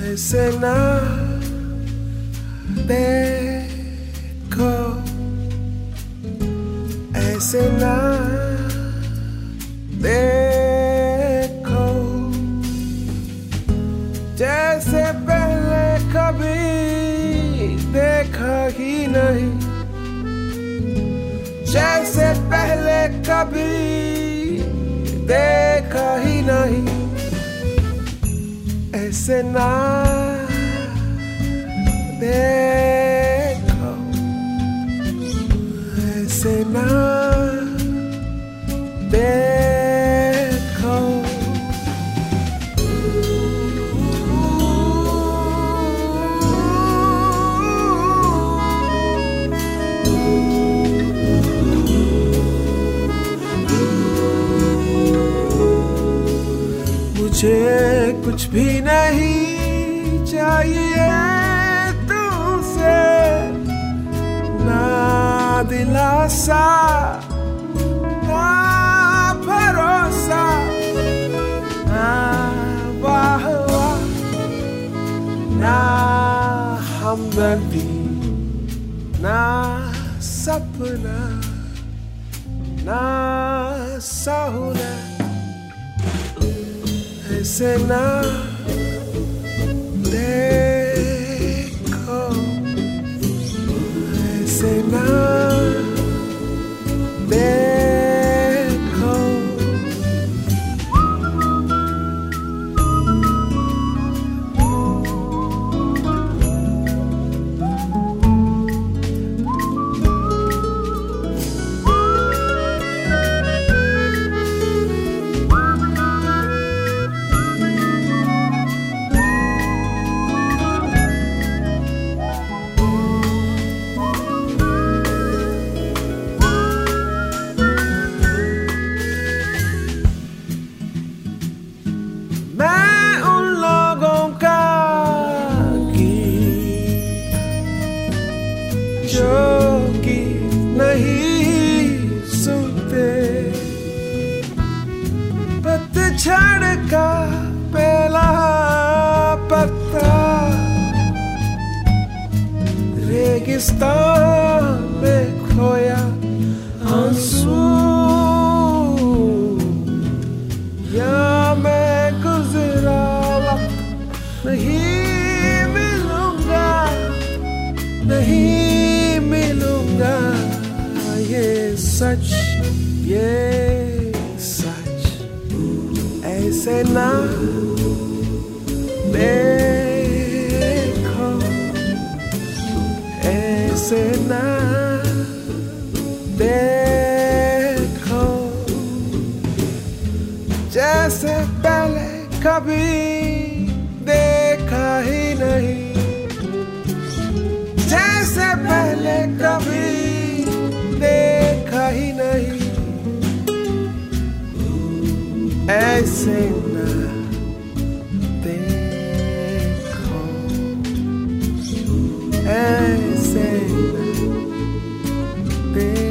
ऐसे ना देखो, ऐसे ना देखो, जैसे पहले कभी देखा ही नहीं, जैसे पहले कभी देखा ही नहीं। ऐसे ना देखो, ऐसे ना देखो। मुझे कुछ भी नहीं चाहिए तुमसे, ना दिलासा ना भरोसा, ना वाहवा ना हमदर्दी, ना सपना ना सहूलत। ऐसे ना देखो, ऐसे ना देखो। जो कि नहीं सुनते, पतझड़ का पहला पत्ता रेगिस्तान में खोया आंसू, या मैं गुजरा वक्त नहीं मिलूंगा, नहीं मिलूंगा। ये सच, ये सच। ऐसे ना देखो, ऐसे ना देखो, जैसे पहले कभी देखा ही नहीं, जैसे पहले कभी देखा ही नहीं। ऐसे ना देखो, ऐसे ना देखो।